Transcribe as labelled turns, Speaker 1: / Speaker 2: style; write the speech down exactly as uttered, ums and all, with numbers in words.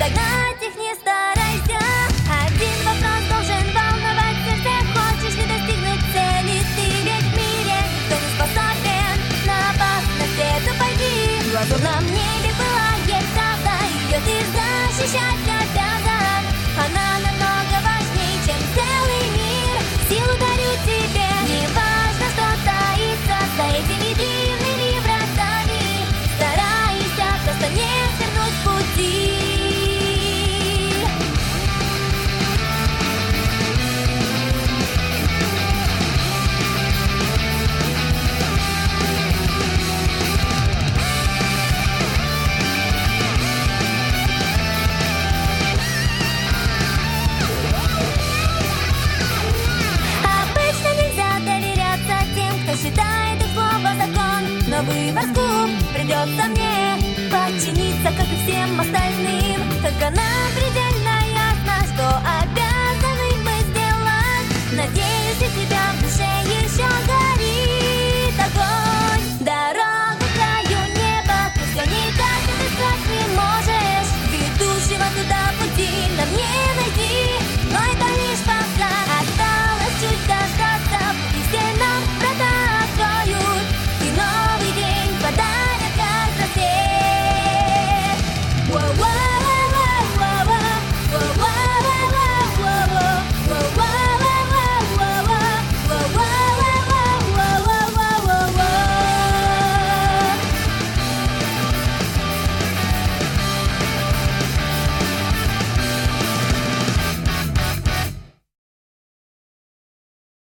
Speaker 1: догнать их не старайся. Один вопрос должен волновать сердце. Хочешь ли достигнуть цели ты? Ведь в мире никто не способен на опасность эту пойти. В лазурном небе пылает правда, ее ты защищать обязан. Она намного важнее, чем целый мир. Силу дарю тебе. Не важно, что таится за этими дивными вратами. Старайся просто не свернуть с пути. Считает их слово закон, но выбор скуп. Придется мне подчиниться, как и всем остальным. Только нам предельно ясно, что обязаны мы сделать. Надеюсь, и тебя